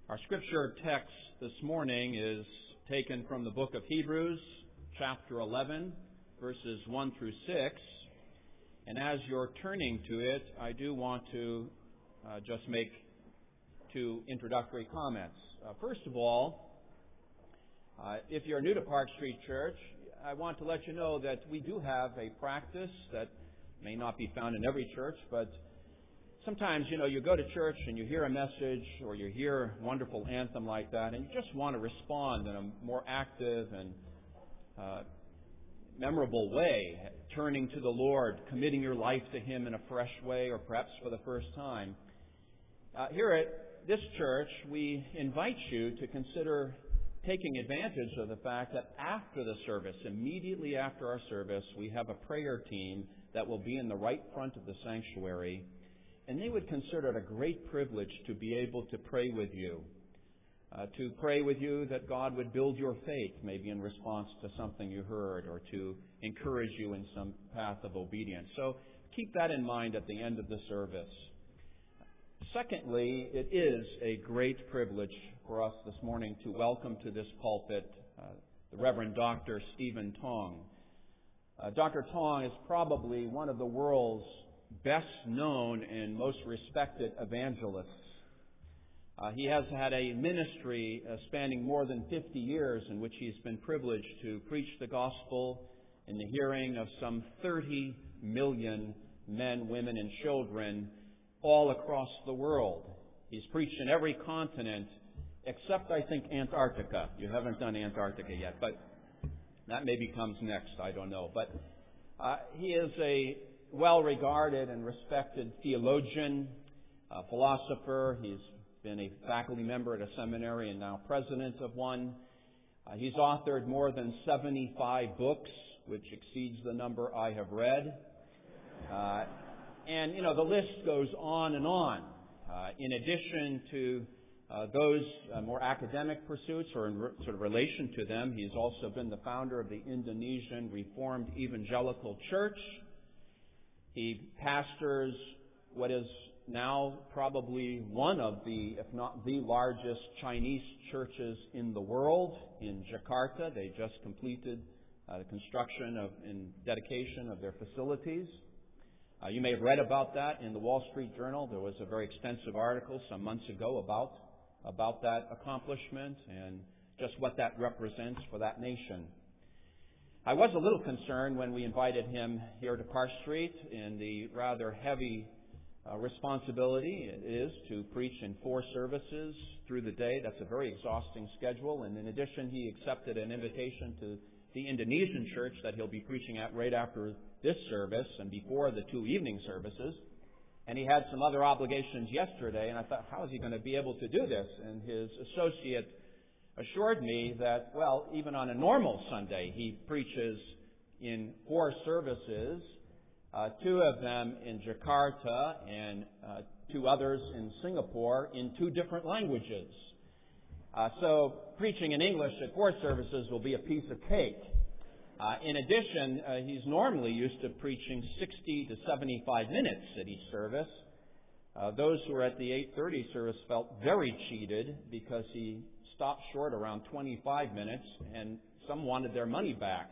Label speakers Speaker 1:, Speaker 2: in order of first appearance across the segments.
Speaker 1: Our scripture text this morning is taken from the book of Hebrews, chapter 11, verses 1 through 6. And as you're turning to it, I do want to just make two introductory comments. First of all, if you're new to Park Street Church, I want to let you know that we do have a practice that may not be found in every church, but sometimes, you go to church and you hear a message or you hear a wonderful anthem like that, and you just want to respond in a more active and memorable way, turning to the Lord, committing your life to Him in a fresh way, or perhaps for the first time. Here at this church, we invite you to consider taking advantage of the fact that after the service, immediately after our service, we have a prayer team that will be in the right front of the sanctuary. And they would consider it a great privilege to be able to pray with you. That God would build your faith, maybe in response to something you heard, or to encourage you in some path of obedience. So keep that in mind at the end of the service. Secondly, it is a great privilege for us this morning to welcome to this pulpit the Reverend Dr. Stephen Tong. Dr. Tong is probably one of the world's best known and most respected evangelists. He has had a ministry spanning more than 50 years in which he's been privileged to preach the gospel in the hearing of some 30 million men, women, and children all across the world. He's preached in every continent except, I think, Antarctica. You haven't done Antarctica yet, but that maybe comes next. I don't know. But he is a well-regarded and respected theologian, philosopher. He's been a faculty member at a seminary and now president of one. He's authored more than 75 books, which exceeds the number I have read. And the list goes on and on. In addition to those more academic pursuits, or in sort of relation to them, he's also been the founder of the Indonesian Reformed Evangelical Church. He pastors what is now probably one of the, if not the largest Chinese churches in the world, in Jakarta. They just completed the construction and dedication of their facilities. You may have read about that in the Wall Street Journal. There was a very extensive article some months ago about that accomplishment and just what that represents for that nation. I was a little concerned when we invited him here to Park Street in the rather heavy responsibility it is to preach in 4 services through the day. That's a very exhausting schedule. And in addition, he accepted an invitation to the Indonesian church that he'll be preaching at right after this service and before the 2 evening services. And he had some other obligations yesterday, and I thought, how is he going to be able to do this? And his associate assured me that, even on a normal Sunday, he preaches in 4 services, 2 of them in Jakarta and 2 others in Singapore in 2 different languages. So preaching in English at 4 services will be a piece of cake. In addition, he's normally used to preaching 60 to 75 minutes at each service. Those who were at the 8:30 service felt very cheated because he stopped short around 25 minutes, and some wanted their money back.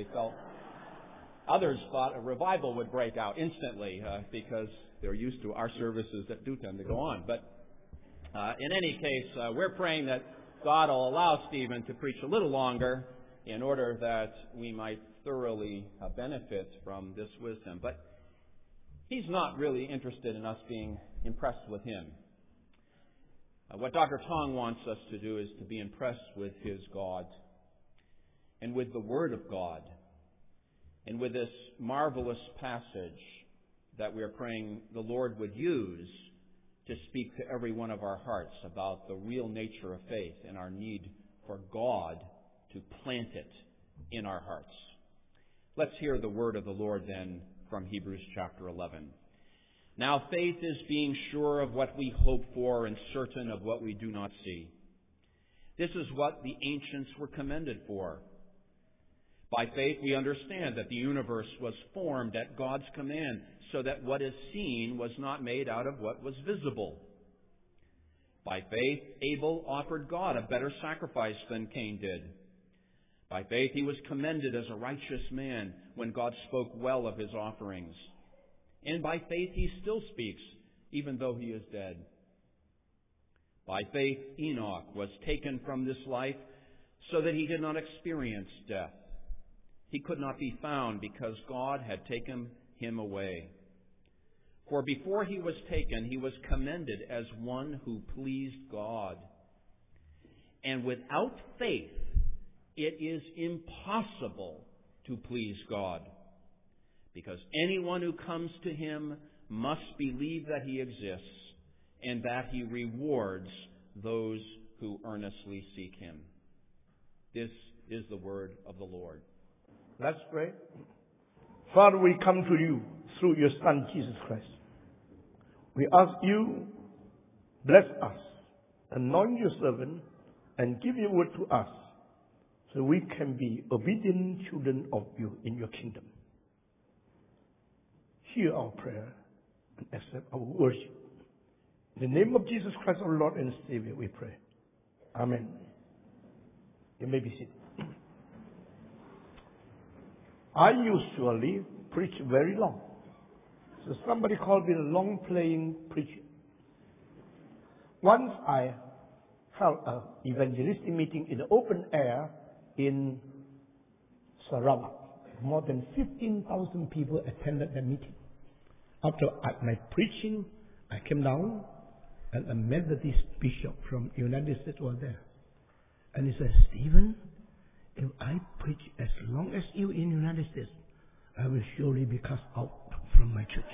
Speaker 1: Others thought a revival would break out instantly because they're used to our services that do tend to go on. But in any case, we're praying that God will allow Stephen to preach a little longer in order that we might thoroughly benefit from this wisdom. But he's not really interested in us being impressed with him. What Dr. Tong wants us to do is to be impressed with his God and with the Word of God and with this marvelous passage that we are praying the Lord would use to speak to every one of our hearts about the real nature of faith and our need for God to plant it in our hearts. Let's hear the word of the Lord then from Hebrews chapter 11. Now faith is being sure of what we hope for and certain of what we do not see. This is what the ancients were commended for. By faith we understand that the universe was formed at God's command, so that what is seen was not made out of what was visible. By faith, Abel offered God a better sacrifice than Cain did. By faith, he was commended as a righteous man when God spoke well of his offerings. And by faith, he still speaks, even though he is dead. By faith, Enoch was taken from this life so that he did not experience death. He could not be found because God had taken him away. For before he was taken, he was commended as one who pleased God. And without faith, it is impossible to please God, because anyone who comes to him must believe that he exists and that he rewards those who earnestly seek him. This is the word of the Lord.
Speaker 2: Let's pray. Father, we come to you through your Son, Jesus Christ. We ask you, bless us, anoint your servant, and give your word to us, so we can be obedient children of you in your kingdom. Hear our prayer and accept our worship. In the name of Jesus Christ, our Lord and Savior, we pray. Amen. You may be seated. I usually preach very long. So somebody called me a long-playing preacher. Once I held an evangelistic meeting in the open air in Sarawak. More than 15,000 people attended the meeting. After my preaching, I came down and a Methodist bishop from the United States was there. And he said, Stephen, if I preach as long as you in the United States, I will surely be cast out from my church.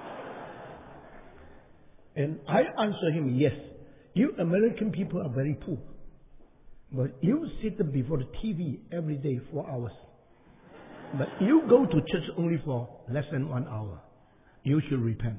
Speaker 2: And I answered him, yes, you American people are very poor. But you sit before the TV every day 4 hours. But you go to church only for less than 1 hour. You should repent.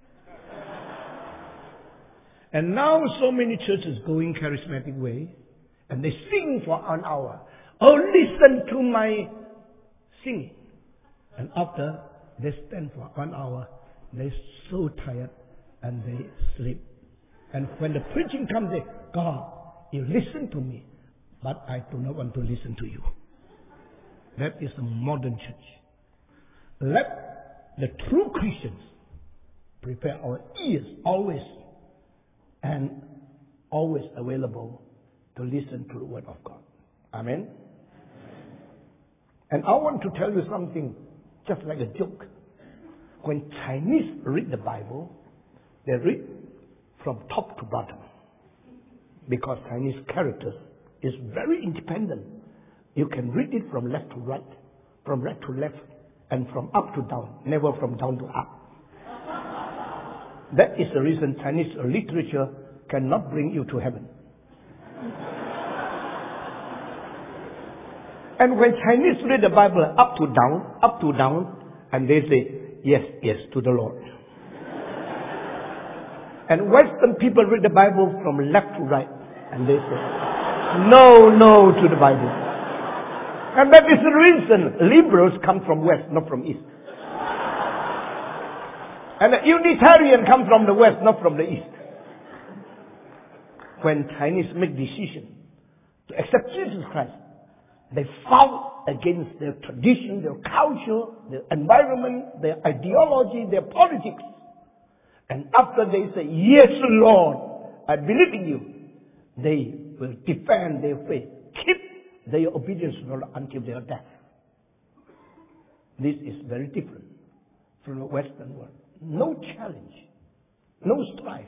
Speaker 2: And now so many churches going charismatic way, and they sing for 1 hour. Oh, listen to my singing. And after they stand for 1 hour, they're so tired and they sleep. And when the preaching comes, they say, God, you listen to me, but I do not want to listen to you. That is the modern church. Let the true Christians prepare our ears always and always available to listen to the word of God. Amen. And I want to tell you something just like a joke. When Chinese read the Bible, they read from top to bottom. Because Chinese characters is very independent. You can read it from left to right, from right to left, and from up to down, never from down to up. That is the reason Chinese literature cannot bring you to heaven. And when Chinese read the Bible up to down, and they say, yes, yes, to the Lord. And Western people read the Bible from left to right, and they say, no, no to the Bible. And that is the reason liberals come from West, not from East. And the Unitarian come from the West, not from the East. When Chinese make decision to accept Jesus Christ, they fought against their tradition, their culture, their environment, their ideology, their politics. And after they say, yes, Lord, I believe in you, they will defend their faith, keep their obedience until their death. This is very different from the Western world. No challenge, no strife.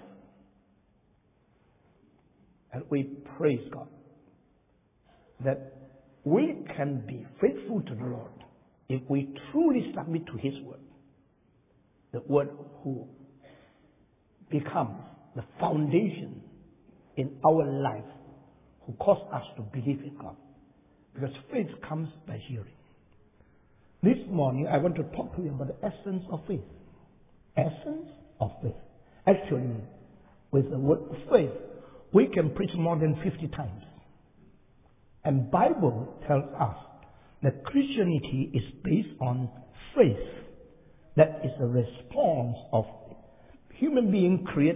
Speaker 2: And we praise God that we can be faithful to the Lord if we truly submit to His word. The word who becomes the foundation in our life, who cause us to believe in God. Because faith comes by hearing. This morning I want to talk to you about the essence of faith. Essence of faith. Actually, with the word faith, we can preach more than 50 times. And Bible tells us that Christianity is based on faith. That is a response of human being created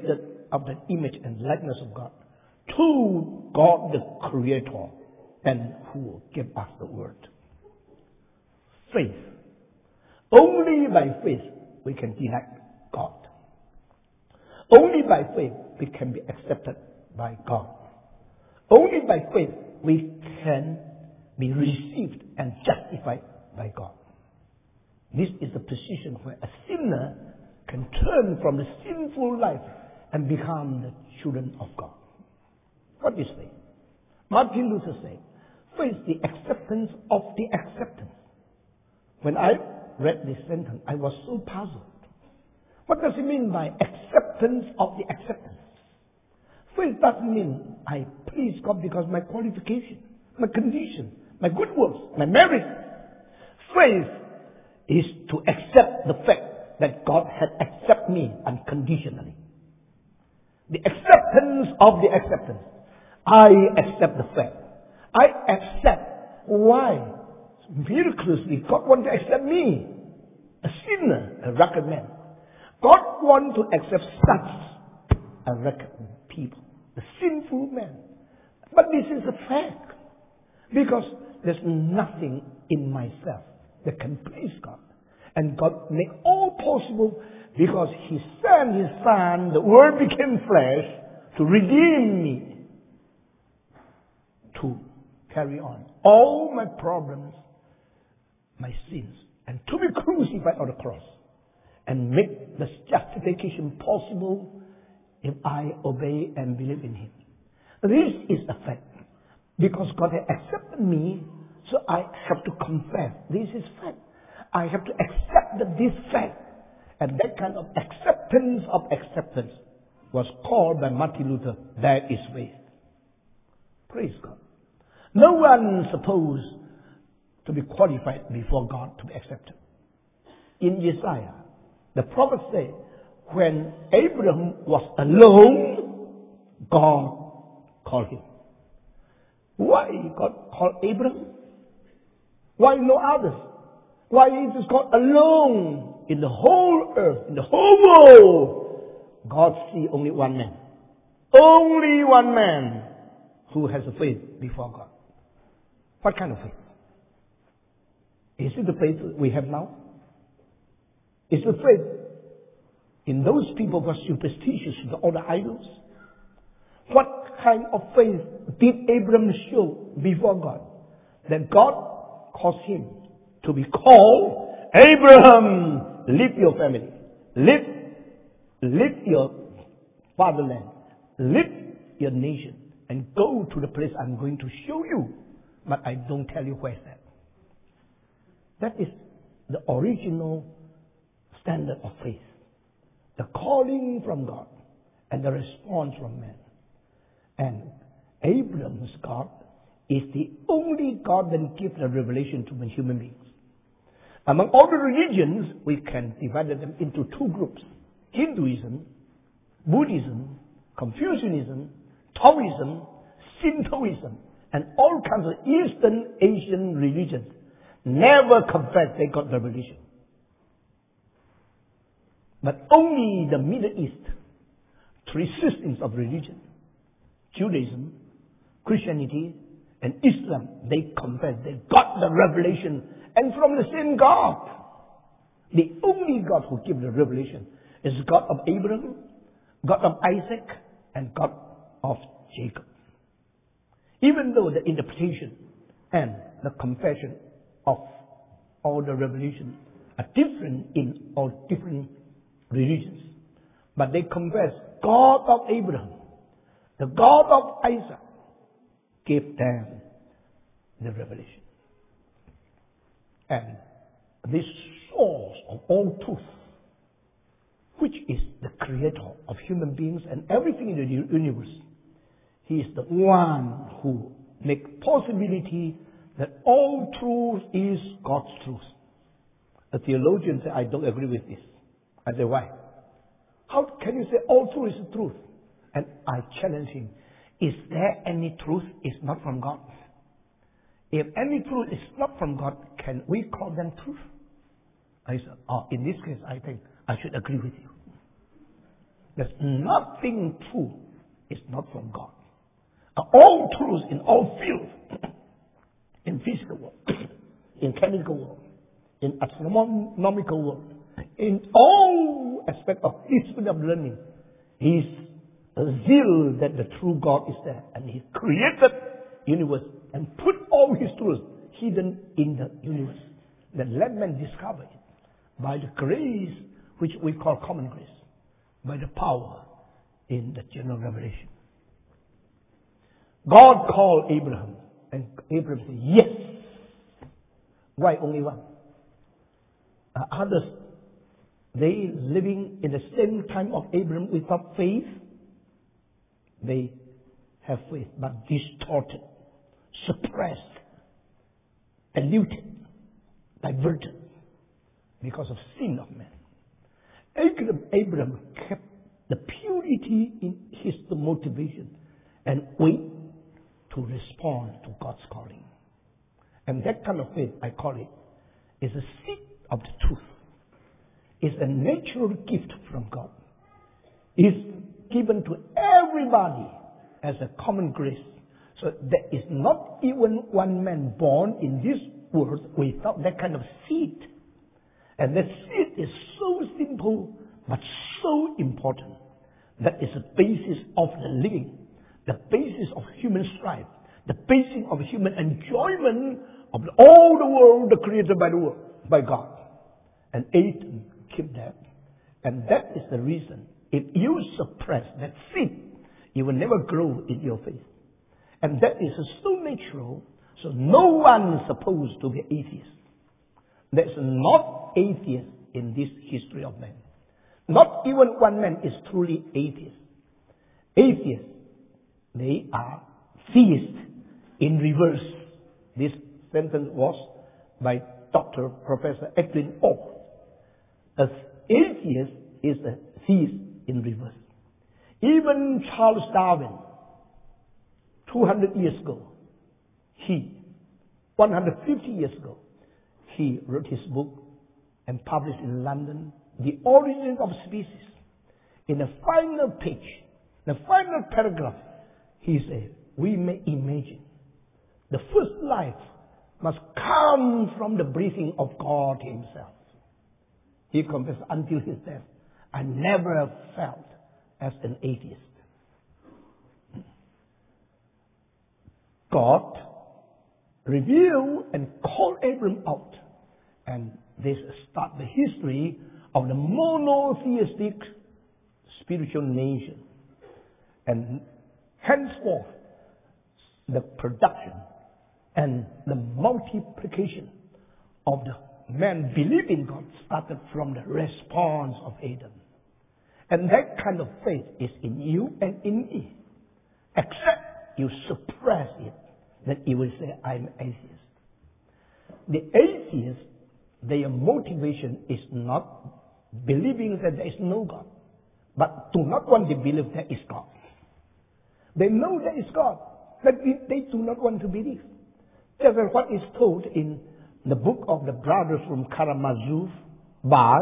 Speaker 2: after the image and likeness of God, to God the Creator, and who gave us the word. Faith. Only by faith we can delight God. Only by faith we can be accepted by God. Only by faith we can be received and justified by God. This is the position where a sinner can turn from the sinful life and become the children of God. What is faith? Martin Luther said, faith is the acceptance of the acceptance. When I read this sentence, I was so puzzled. What does it mean by acceptance of the acceptance? Faith doesn't mean I please God because my qualification, my condition, my good works, my merit. Faith is to accept the fact that God had accepted me unconditionally. The acceptance of the acceptance. I accept the fact. I accept. Why? Miraculously, God wants to accept me, a sinner, a rugged man. God wants to accept such a rugged people, a sinful man. But this is a fact, because there's nothing in myself that can please God. And God made all possible because He sent His Son, the Word became flesh, to redeem me, to carry on all my problems, my sins, and to be crucified on the cross, and make the justification possible if I obey and believe in Him. This is a fact. Because God has accepted me, so I have to confess. This is fact. I have to accept that this fact. And that kind of acceptance was called by Martin Luther, that is faith. Praise God. No one is supposed to be qualified before God to be accepted. In Isaiah, the prophet said, when Abraham was alone, God called him. Why God called Abraham? Why no others? Why is it God alone in the whole earth, in the whole world? God sees only one man. Only one man who has a faith before God. What kind of faith? Is it the faith we have now? Is it faith in those people who are superstitious to all the idols? What kind of faith did Abraham show before God? That God caused him to be called, Abraham, leave your family, leave your fatherland, leave your nation, and go to the place I'm going to show you. But I don't tell you where's that. That is the original standard of faith. The calling from God and the response from man. And Abraham's God is the only God that gives the revelation to human beings. Among all the religions, we can divide them into two groups. Hinduism, Buddhism, Confucianism, Taoism, Shintoism, and all kinds of Eastern Asian religions never confess they got revelation. But only the Middle East, three systems of religion, Judaism, Christianity, and Islam, they confess they got the revelation, and from the same God. The only God who gives the revelation is God of Abraham, God of Isaac, and God of Jacob. Even though the interpretation and the confession of all the revelations are different in all different religions, but they confess God of Abraham, the God of Isaac, gave them the revelation. And this source of all truth, which is the creator of human beings and everything in the universe, He is the one who makes possibility that all truth is God's truth. A theologian said, I don't agree with this. I say, why? How can you say all truth is the truth? And I challenge him. Is there any truth is not from God? If any truth is not from God, can we call them truth? I said, in this case, I think I should agree with you. There's nothing true is not from God. All truths in all fields, in physical world, in chemical world, in astronomical world, in all aspects of history of learning, His zeal that the true God is there, and He created universe and put all His truths hidden in the universe. Then let man discover it by the grace which we call common grace, by the power in the general revelation. God called Abraham, and Abraham said, yes. Why only one? Others, they living in the same time of Abraham without faith, they have faith but distorted, suppressed, diluted, diverted because of sin of man. Abraham kept the purity in his motivation and wait to respond to God's calling. And that kind of faith, I call it, is a seed of the truth. It's a natural gift from God. It's given to everybody as a common grace. So there is not even one man born in this world without that kind of seed. And that seed is so simple but so important. That is the basis of the living, the basis of human strife, the basis of human enjoyment of all the world created by the world, by God. And Adam kept that. And that is the reason. If you suppress that seed, you will never grow in your faith. And that is so natural, so no one is supposed to be atheist. There's not atheist in this history of man. Not even one man is truly atheist. Atheists, they are theists in reverse. This sentence was by Dr. Professor Edwin O. An atheist is a theist in reverse. Even Charles Darwin, 200 years ago, 150 years ago, he wrote his book and published in London, The Origin of Species. In the final page, the final paragraph, he said, we may imagine the first life must come from the breathing of God Himself. He confessed until his death, I never felt as an atheist. God revealed and called Abram out. And this starts the history of the monotheistic spiritual nation. And henceforth, the production and the multiplication of the man believing God started from the response of Adam. And that kind of faith is in you and in me. Except you suppress it, then you will say, I'm atheist. The atheist, their motivation is not believing that there is no God, but do not want to believe there is God. They know there is God, but they do not want to believe. That's what is told in the book of the Brothers from Karamazov by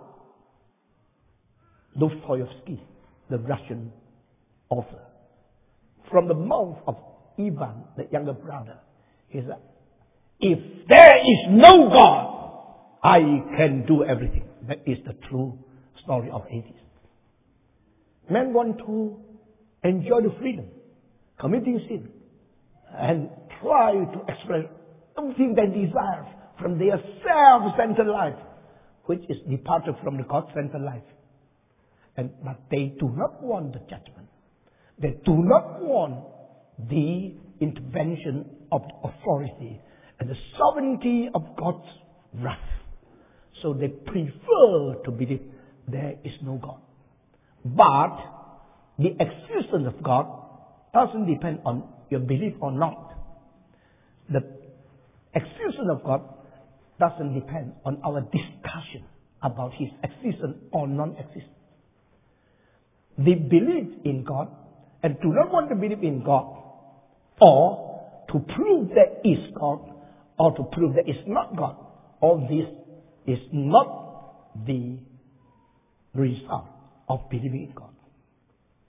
Speaker 2: Dostoevsky, the Russian author. From the mouth of Ivan, the younger brother, he said, if there is no God, I can do everything. That is the true story of atheism. Men want to enjoy the freedom, committing sin, and try to express something they desire from their self-centered life, which is departed from the God-centered life. But they do not want the judgment. They do not want the intervention of the authority and the sovereignty of God's wrath. So they prefer to believe there is no God. But the existence of God doesn't depend on your belief or not. The existence of God doesn't depend on our discussion about His existence or non-existence. They believe in God and do not want to believe in God, or to prove there is God, or to prove there is not God. All this is not the result of believing in God.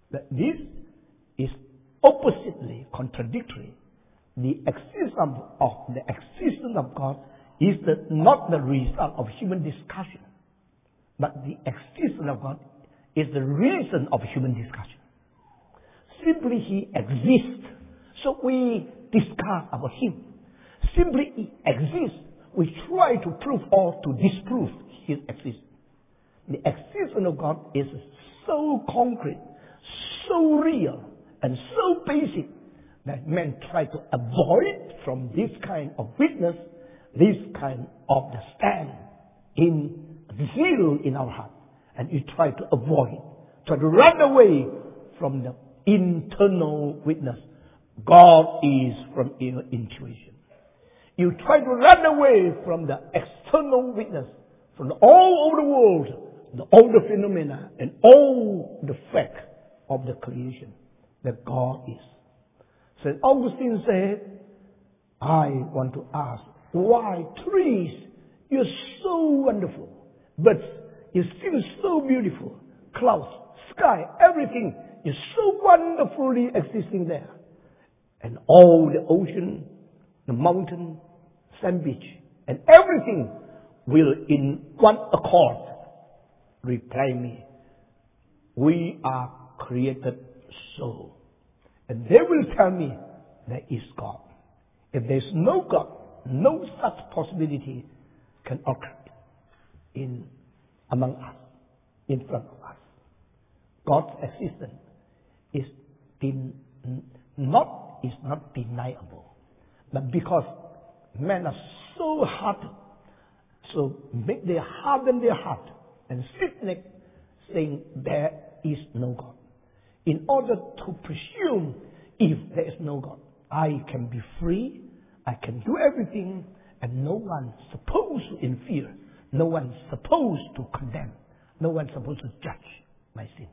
Speaker 2: That this is oppositely contradictory. The existence of God is not the result of human discussion, but the existence of God is the reason of human discussion. Simply He exists, so we discuss about Him. Simply He exists, we try to prove or to disprove His existence. The existence of God is so concrete, so real, and so basic that men try to avoid from this kind of witness, this kind of the stand in zeal in our heart. And you try to avoid it, try to run away from the internal witness. God is from your intuition. You try to run away from the external witness, from all over the world, all the phenomena and all the fact of the creation that God is. St. Augustine said, I want to ask, why trees, you're so wonderful, birds, you seem so beautiful, clouds, sky, everything is so wonderfully existing there. And all the ocean, the mountain, sand beach, and everything will in one accord reply me. We are created so. And they will tell me there is God. If there is no God, no such possibility can occur among us, in front of us. God's existence is not deniable. But because men are so hard, so they harden their heart and stiff-necked, saying there is no God. In order to presume if there is no God, I can be free, I can do everything, and no one supposed to interfere, no one supposed to condemn, no one supposed to judge my sin.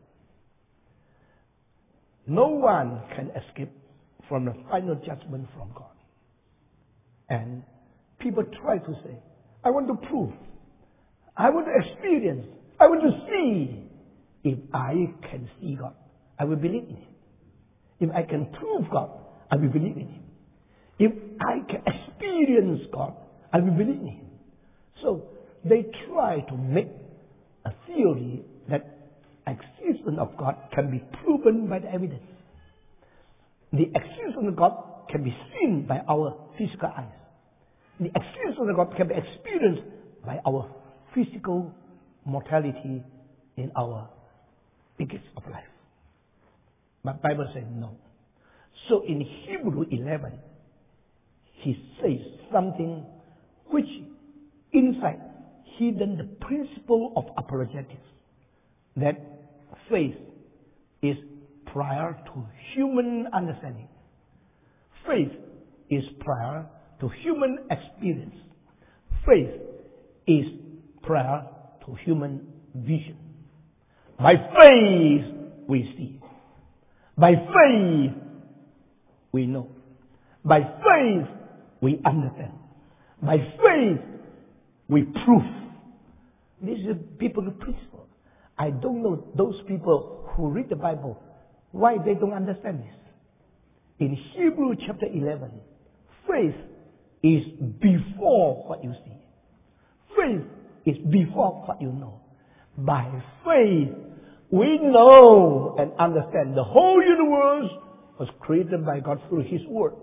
Speaker 2: No one can escape from the final judgment from God. And people try to say, I want to prove, I want to experience, I want to see. If I can see God, I will believe in Him. If I can prove God, I will believe in Him. If I can experience God, I will believe in Him. So they try to make a theory that existence of God can be proven by the evidence. The existence of God can be seen by our physical eyes. The existence of God can be experienced by our physical mortality in our biggest of life. But Bible says no. So in Hebrew 11, he says something which inside hidden the principle of apologetics, that faith is prior to human understanding. Faith is prior to human experience. Faith is prior to human vision. By faith we see. By faith we know. By faith we understand. By faith we prove. This is a biblical principle. I don't know those people who read the Bible, why they don't understand this. In Hebrew chapter 11, faith is before what you see. Faith is before what you know. By faith, we know and understand the whole universe was created by God through His Word.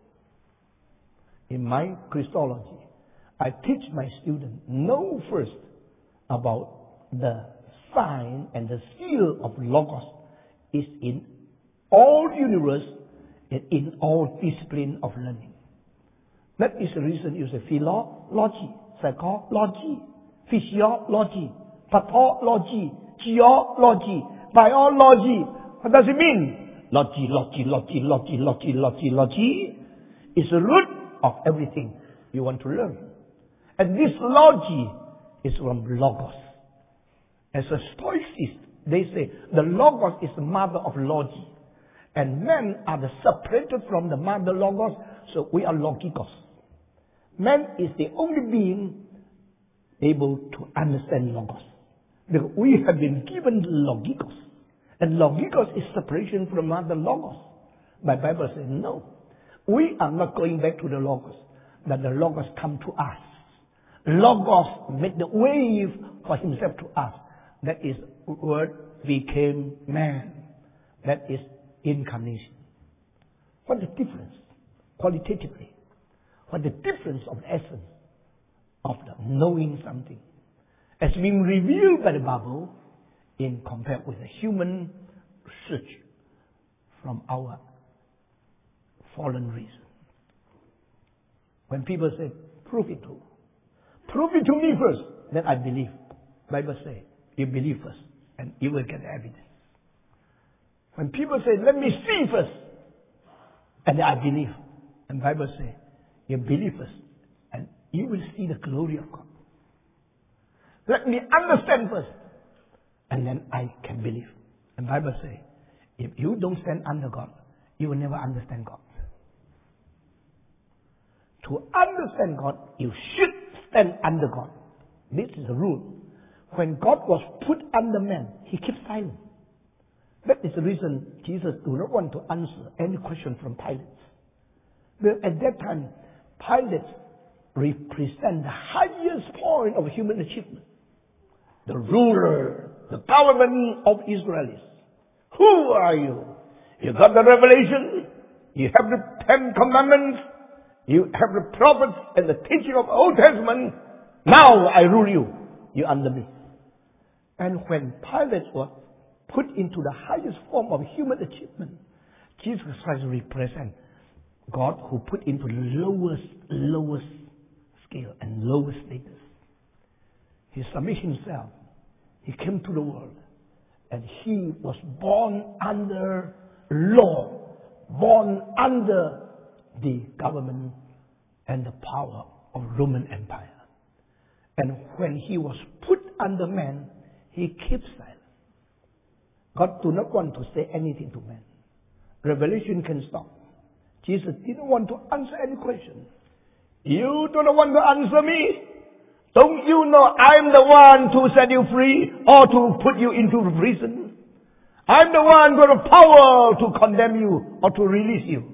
Speaker 2: In my Christology, I teach my students, know first about the sign and the seal of Logos is in all universe and in all discipline of learning. That is the reason you say philology, psychology, physiology, pathology, geology, biology. What does it mean? Logy is the root of everything you want to learn. And this logy is from Logos. As a Stoicist, they say the Logos is the mother of logy. And men are separated from the mother Logos, so we are logikos. Man is the only being able to understand Logos. Because we have been given logikos. And logikos is separation from other logos. My Bible says no. We are not going back to the logos. That the logos come to us. Logos made the way for himself to us. That is, word became man. That is incarnation. What is the difference? Qualitatively. What is the difference of the essence of the knowing something? As being revealed by the Bible in compared with the human research from our fallen reason. When people say, prove it to me first, then I believe. Bible says, you believe first, and you will get evidence. When people say, let me see first, and then I believe. And Bible says, you believe first, and you will see the glory of God. Let me understand first, and then I can believe. And Bible says, if you don't stand under God, you will never understand God. To understand God, you should stand under God. This is the rule. When God was put under man, he kept silent. That is the reason Jesus do not want to answer any question from Pilate. But at that time, Pilate represent the highest point of human achievement. The ruler, the government of Israelis. Who are you? You got the revelation. You have the 10 commandments. You have the prophets and the teaching of the Old Testament. Now I rule you. You under me. And when Pilate was put into the highest form of human achievement, Jesus Christ represents God who put into the lowest scale and lowest status. He submitted himself. He came to the world. And he was born under law. Born under the government and the power of Roman Empire. And when he was put under man, he kept silent. God do not want to say anything to man. Revelation can stop. Jesus didn't want to answer any question. You do not want to answer me? Don't you know I'm the one to set you free or to put you into prison? I'm the one who has the power to condemn you or to release you.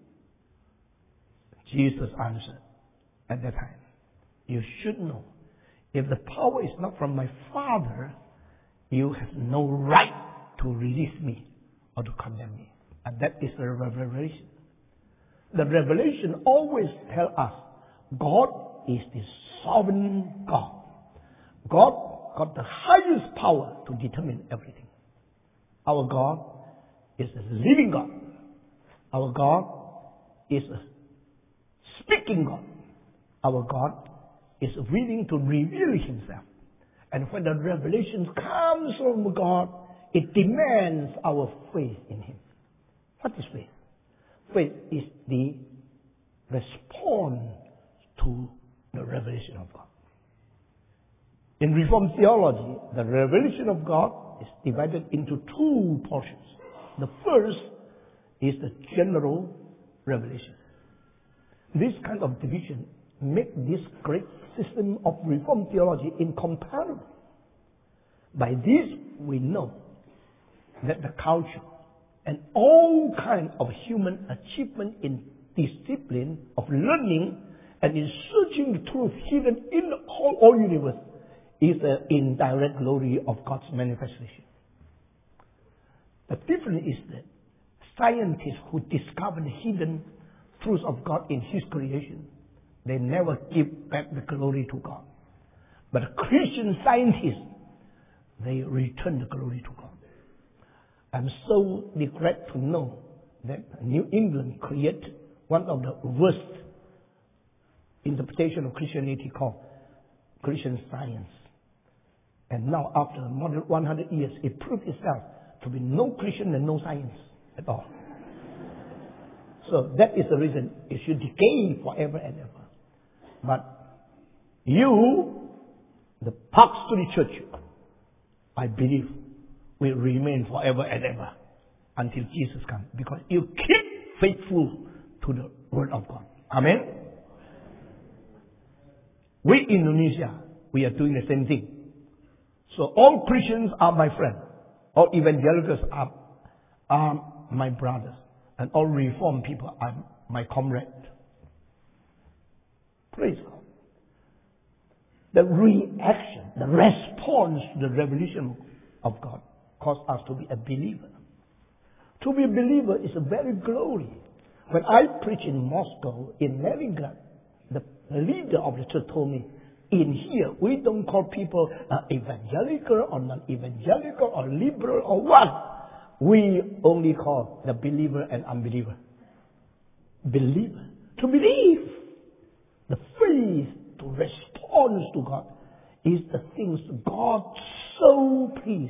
Speaker 2: Jesus answered at that time, you should know, if the power is not from my Father, you have no right to release me or to condemn me. And that is the revelation. The revelation always tells us God is the sovereign God. God got the highest power to determine everything. Our God is a living God. Our God is a speaking God. Our God is willing to reveal himself. And when the revelation comes from God, it demands our faith in him. What is faith? Faith is the response to the revelation of God. In Reformed theology, the revelation of God is divided into two portions. The first is the general revelation. This kind of division makes this great system of Reformed theology incomparable. By this, we know that the culture and all kinds of human achievement in discipline of learning and in searching the truth hidden in the whole universe is an indirect glory of God's manifestation. The difference is that scientists who discover the hidden truths of God in His creation, they never give back the glory to God. But Christian scientists, they return the glory to God. I'm so glad to know that New England created one of the worst interpretation of Christianity called Christian Science. And now after more than 100 years, it proved itself to be no Christian and no science at all. So that is the reason it should decay forever and ever. But you, the Park Street Church, I believe, will remain forever and ever until Jesus comes. Because you keep faithful to the Word of God. Amen? We in Indonesia, we are doing the same thing. So all Christians are my friend. All evangelicals are my brothers. And all Reformed people are my comrades. Praise God. The reaction, the response to the revelation of God caused us to be a believer. To be a believer is a very glory. When I preached in Moscow, in Leningrad, the leader of the church told me, in here, we don't call people evangelical or non-evangelical or liberal or what. We only call the believer and unbeliever. Believer. To believe. The faith to respond to God is the things God so pleased.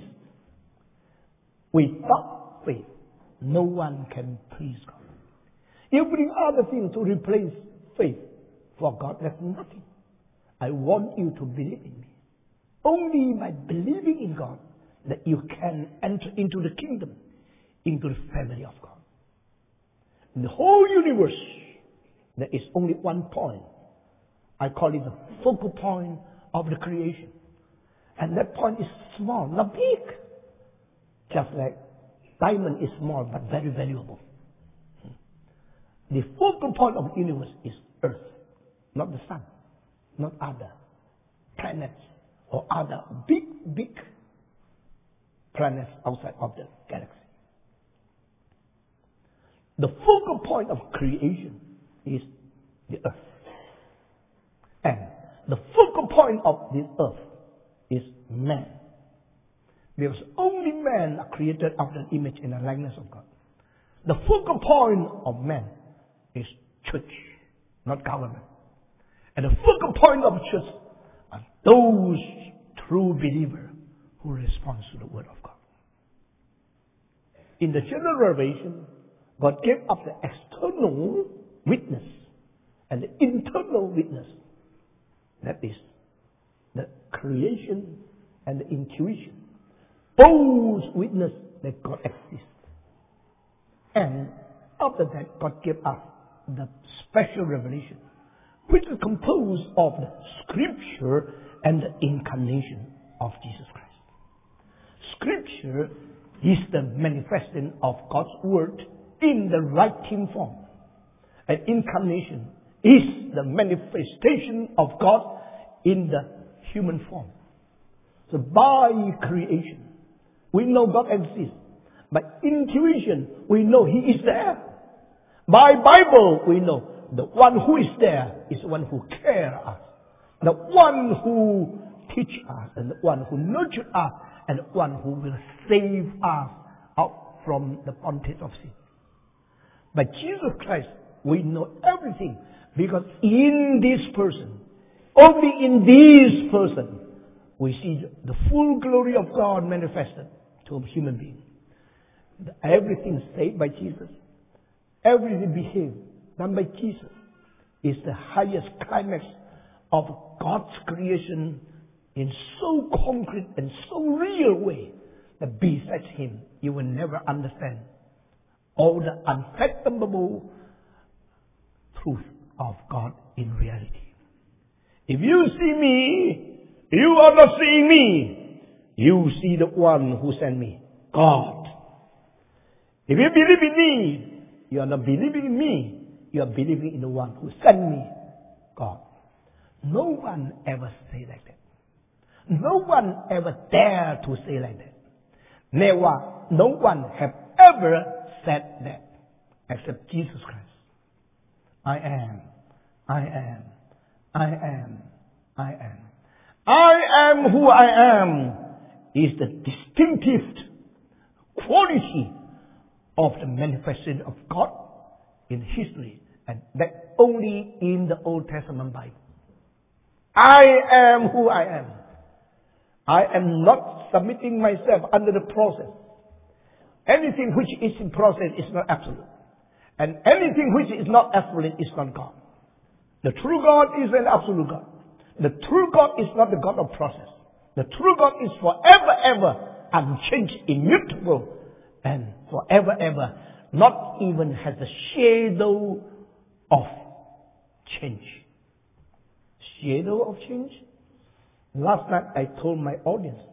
Speaker 2: Without faith, no one can please God. You bring other things to replace faith for God, that's nothing. I want you to believe in me. Only by believing in God that you can enter into the kingdom, into the family of God. In the whole universe, there is only one point. I call it the focal point of the creation. And that point is small, not big. Just like diamond is small but very valuable. The focal point of the universe is Earth, not the sun, not other planets or other big planets outside of the galaxy. The focal point of creation is the Earth. And the focal point of this Earth is man. Because only man are created after an image and a likeness of God. The focal point of man is church, not government. And the focal point of church are those true believers who respond to the word of God. In the general revelation, God gave up the external witness and the internal witness. That is the creation and the intuition. Both witness that God exists. And after that, God gave us the special revelation, which is composed of the scripture and the incarnation of Jesus Christ. Scripture is the manifestation of God's word in the writing form. And incarnation is the manifestation of God in the human form. So by creation, we know God exists. By intuition, we know He is there. By Bible, we know the one who is there is the one who cares us. The one who teaches us, and the one who nurtures us, and the one who will save us out from the bondage of sin. By Jesus Christ, we know everything, because in this person, only in this person, we see the full glory of God manifested to a human being. Everything said by Jesus, everything behaved done by Jesus, is the highest climax of God's creation in so concrete and so real way that besides Him, you will never understand all the unfathomable truth of God in reality. If you see me, you are not seeing me. You see the one who sent me, God. If you believe in me, you are not believing in me. You are believing in the one who sent me, God. No one ever say like that. No one ever dare to say like that. Never, no one have ever said that except Jesus Christ. I am, I am, I am, I am. I am who I am is the distinctive quality of the manifestation of God in history, and that only in the Old Testament Bible. I am who I am. I am not submitting myself under the process. Anything which is in process is not absolute. And anything which is not absolute is not God. The true God is an absolute God. The true God is not the God of process. The true God is forever, ever unchanged, immutable, and forever, ever, not even has a shadow of change. Shadow of change? Last night I told my audience,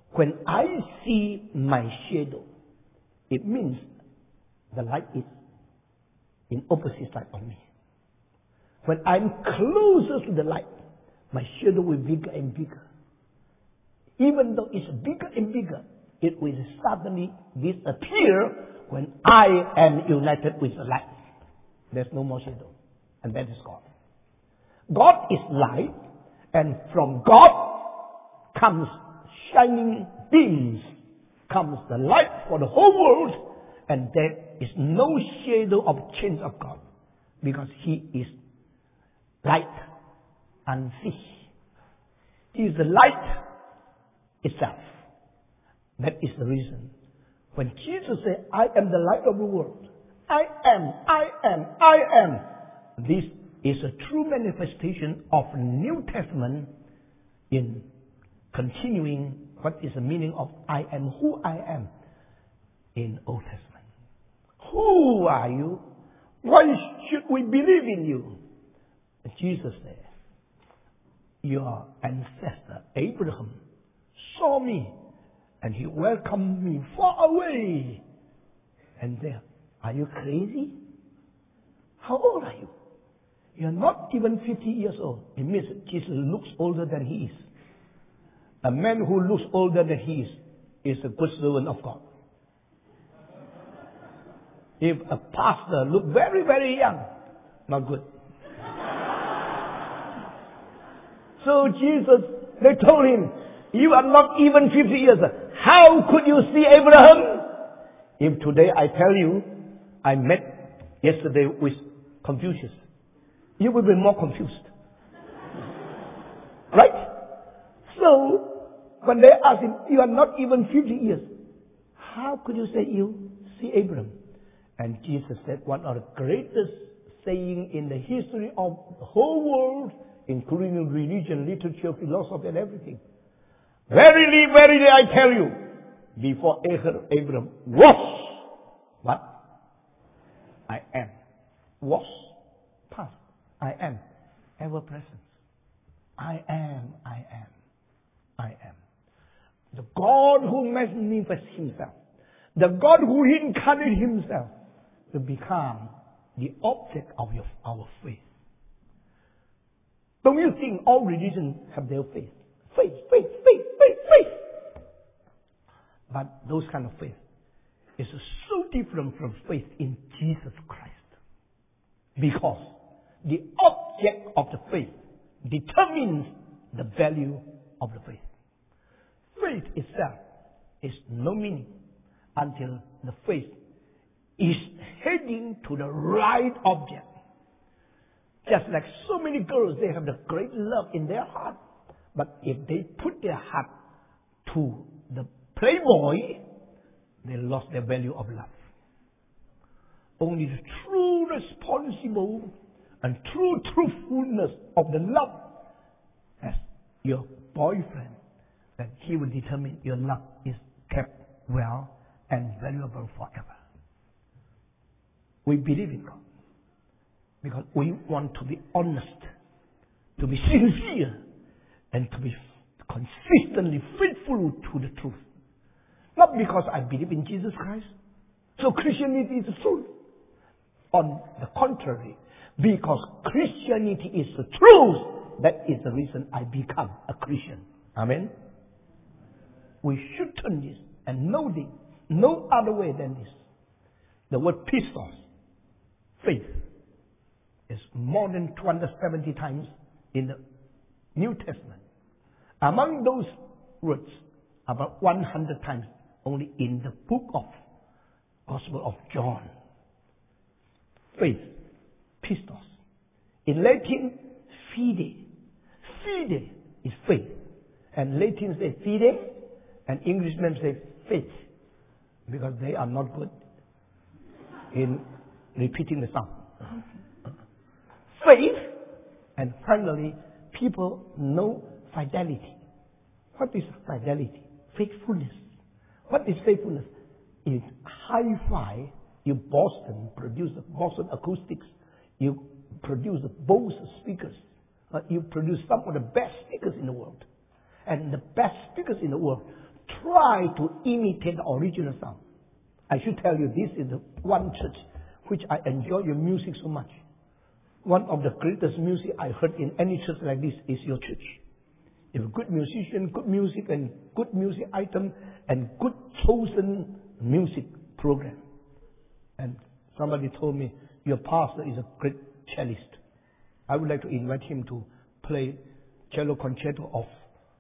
Speaker 2: When I see my shadow, it means the light is in opposite side of me. When I'm closer to the light, my shadow will be bigger and bigger. Even though it's bigger and bigger, it will suddenly disappear when I am united with the light. There's no more shadow. And that is God. God is light, and from God comes shining beams, comes the light for the whole world, and there is no shadow of change of God, because He is light and fish. He is the light itself. That is the reason. When Jesus said, I am the light of the world, I am. This is a true manifestation of New Testament in continuing what is the meaning of I am who I am in Old Testament. Who are you? Why should we believe in you? And Jesus said, your ancestor Abraham saw me and he welcomed me far away. And there, are you crazy? How old are you? You're not even 50 years old. It means Jesus looks older than he is. A man who looks older than he is a good servant of God. If a pastor looks very, very young, not good. So Jesus, they told him, you are not even 50 years old. How could you see Abraham? If today I tell you, I met yesterday with Confucius, you will be more confused. Right? So, when they asked him, you are not even 50 years. How could you say you see Abraham? And Jesus said one of the greatest saying in the history of the whole world, including religion, literature, philosophy, and everything. Verily, verily, I tell you, before Abraham was, what? I am. Was, past. I am. Ever present. I am. The God who manifests Himself, the God who incarnated Himself, to become the object of our faith. Don't you think all religions have their faith? Faith. But those kind of faith is so different from faith in Jesus Christ. Because the object of the faith determines the value of the faith. Faith itself is no meaning until the faith is heading to the right object. Just like so many girls, they have the great love in their heart. But if they put their heart to the playboy, they lost their value of love. Only the true responsible and true truthfulness of the love as your boyfriend, that he will determine your love is kept well and valuable forever. We believe in God because we want to be honest, to be sincere, and to be consistently faithful to the truth. Not because I believe in Jesus Christ, so Christianity is the truth. On the contrary, because Christianity is the truth, that is the reason I become a Christian. Amen? We should turn this and know this. No other way than this. The word pistos, faith, is more than 270 times in the New Testament. Among those words, about 100 times only in the book of Gospel of John. Faith, pistos. In Latin, fide. Fide is faith. And Latin say fide, and Englishmen say faith, because they are not good in repeating the sound. Faith, and finally, people know fidelity. What is fidelity? Faithfulness. What is faithfulness? In hi-fi, Boston produce the Boston Acoustics. You produce the Bose speakers. You produce some of the best speakers in the world. And the best speakers in the world try to imitate the original sound. I should tell you, this is the one church which I enjoy your music so much. One of the greatest music I heard in any church like this is your church. You have good musician, good music, and good music item, and good chosen music program. And somebody told me, your pastor is a great cellist. I would like to invite him to play cello concerto of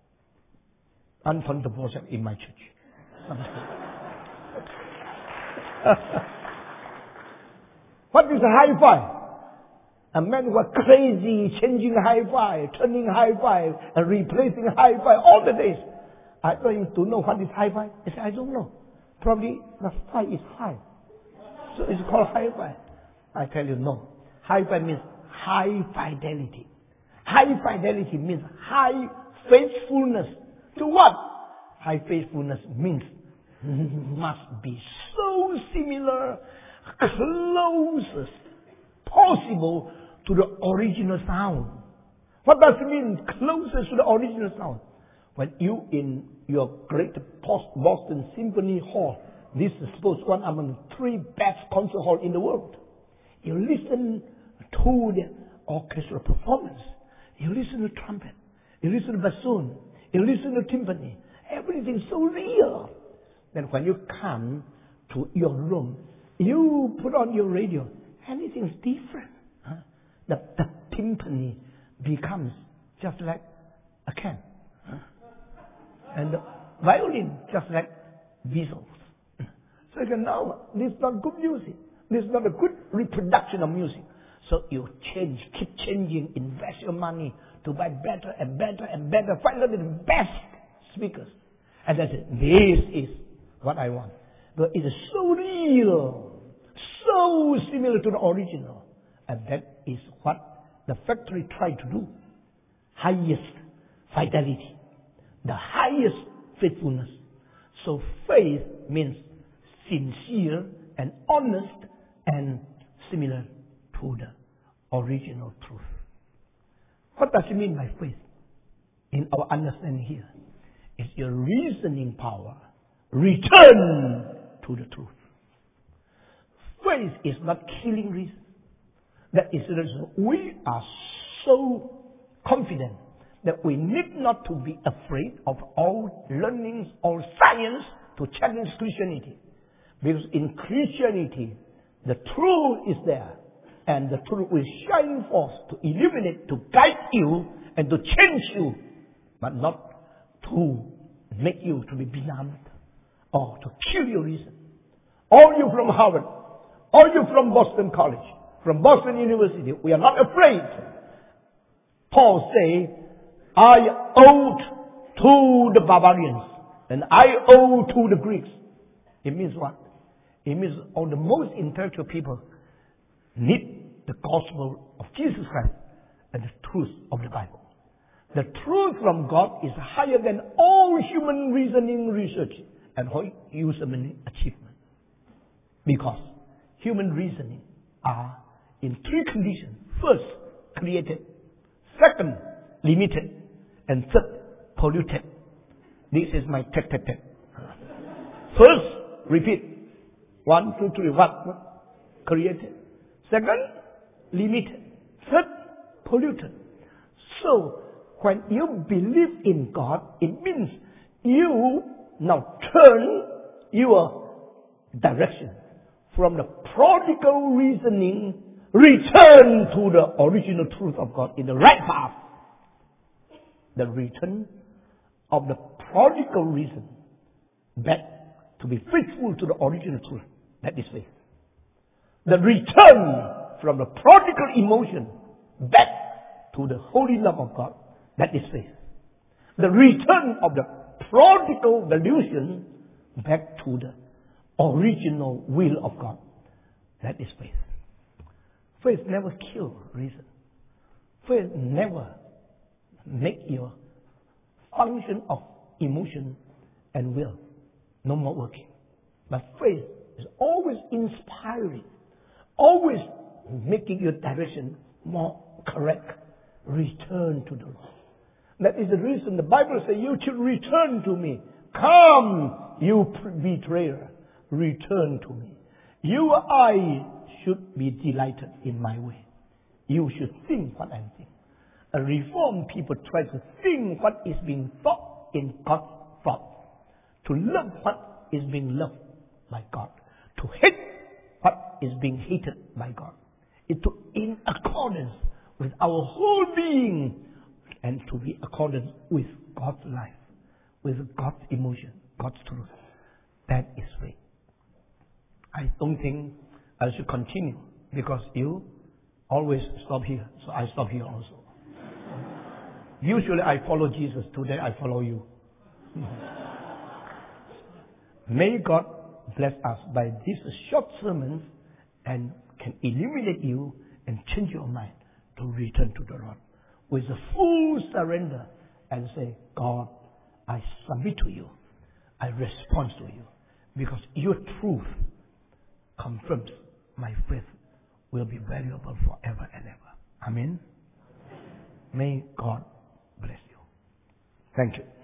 Speaker 2: Anton Dvorak in my church. What is a hi-fi? A man who was crazy, changing hi-fi, turning hi-fi, and replacing hi-fi all the days. I told him to know what is hi-fi. He said, I don't know. Probably the fi is high. So it's called hi-fi. I tell you, no. Hi-fi means high fidelity. High fidelity means high faithfulness. To what? High faithfulness means must be so similar, closest possible to the original sound. What does it mean, closest to the original sound? When you in your great Boston Symphony Hall, this is supposed one among the 3 best concert halls in the world. You listen to the orchestral performance. You listen to trumpet. You listen to bassoon. You listen to timpani. Everything's so real. Then when you come to your room, you put on your radio. Anything's different. Huh? The timpani becomes just like a can. Huh? And the violin just like whistles. So you can know this is not good music. This is not a good reproduction of music. So you change, keep changing, invest your money to buy better and better and better. Finally the best speakers. And I said, this is what I want. But it is so real, so similar to the original. And that is what the factory tried to do. Highest fidelity. The highest faithfulness. So faith means sincere and honest and similar to the original truth. What does it mean by faith? In our understanding here, it's your reasoning power. Return to the truth. Faith is not killing reason. That is the reason we are so confident that we need not to be afraid of all learnings or science to challenge Christianity. Because in Christianity, the truth is there. And the truth will shine forth to illuminate, to guide you, and to change you. But not to make you to be benumbed or to kill your reason. All you from Harvard, all you from Boston College, from Boston University, we are not afraid. Paul say, I owed to the barbarians and I owe to the Greeks. It means what? It means all the most intellectual people need the gospel of Jesus Christ and the truth of the Bible. The truth from God is higher than all human reasoning, research, and human achievement. Because human reasoning are in 3 conditions. First, created. Second, limited. And third, polluted. This is my tech. First, repeat. 1, 2, 3. What? Created. Second, limited. Third, polluted. So, when you believe in God, it means you now turn your direction from the prodigal reasoning, return to the original truth of God in the right path. The return of the prodigal reason back to be faithful to the original truth. That is faith. The return from the prodigal emotion back to the holy love of God. That is faith. The return of the prodigal delusion back to the original will of God. That is faith. Faith never kills reason. Faith never make your function of emotion and will no more working. But faith is always inspiring, always making your direction more correct. Return to the Lord. That is the reason the Bible says you should return to me Come, you betrayer, return to me. You I should be delighted in my way. You should think what I think. A reformed people try to think what is being thought in God's thought. To love what is being loved by God. To hate what is being hated by God. It to in accordance with our whole being and to be accordant with God's life, with God's emotion, God's truth. That is faith. I don't think I should continue because you always stop here, so I stop here also. Usually I follow Jesus. Today I follow you. May God bless us by these short sermons and can illuminate you and change your mind to return to the Lord with a full surrender and say, God, I submit to you. I respond to you because your truth confirms my faith will be valuable forever and ever. Amen. May God bless you. Thank you.